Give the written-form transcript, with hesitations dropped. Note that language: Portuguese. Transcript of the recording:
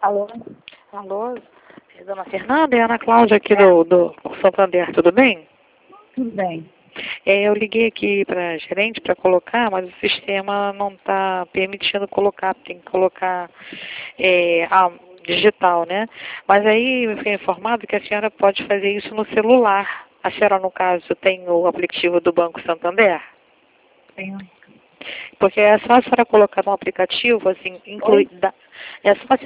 Alô? Alô, dona Fernanda, é a Ana Cláudia aqui do Santander, tudo bem? Tudo bem. Eu liguei aqui para a gerente para colocar, mas o sistema não está permitindo colocar, tem que colocar digital, né? Mas aí eu fui informado que a senhora pode fazer isso no celular. A senhora, no caso, tem o aplicativo do Banco Santander? Tenho. Porque é só a senhora colocar no aplicativo, assim, é só